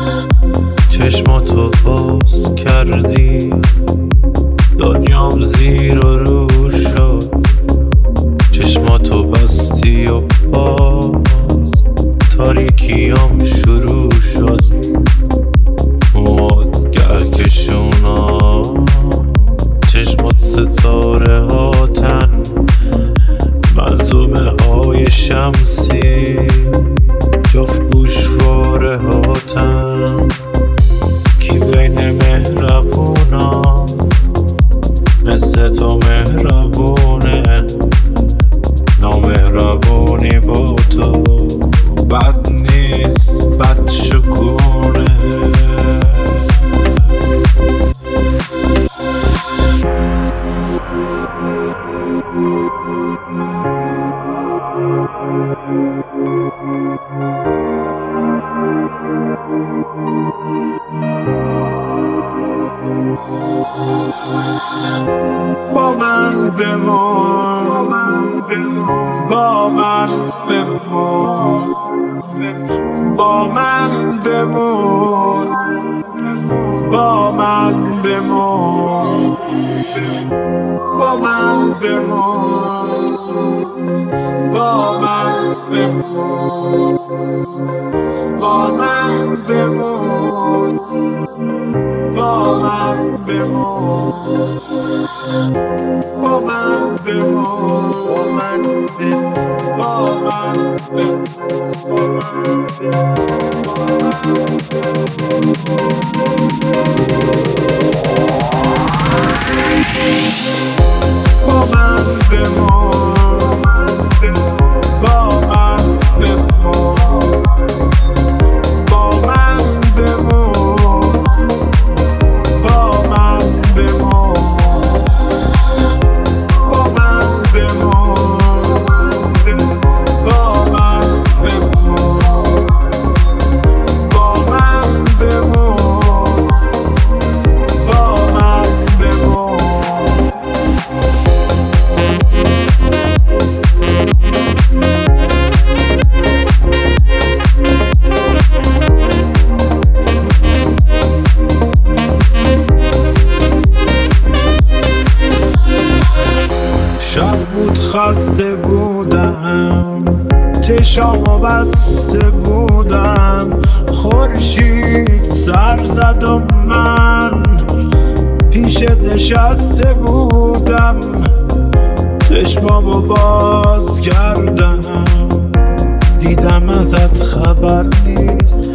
چشماتو باز کردی، دنیام زیر و رو شد. چشماتو بستی و باز تاریکیام شروع شد. مواد گهکشونا، چشمات ستاره هاتن، منظومه های شمسی جفت گوشواره هاتن. کی بین مهربونا مثل تو مهربونه؟ نامهربونی با تو بد نیست، بد شکونه. با من بمون، با من بمون، با من بمون، با من بمون، با من بمون، با من بمون، با من بمون، با من بمون، با من بمون، با من بمون، با من شب بود خسته بودم، چشامو بسته بودم، خورشید سر زد و من پیشت نشسته بودم. چشمامو باز کردم، دیدم ازت خبر نیست،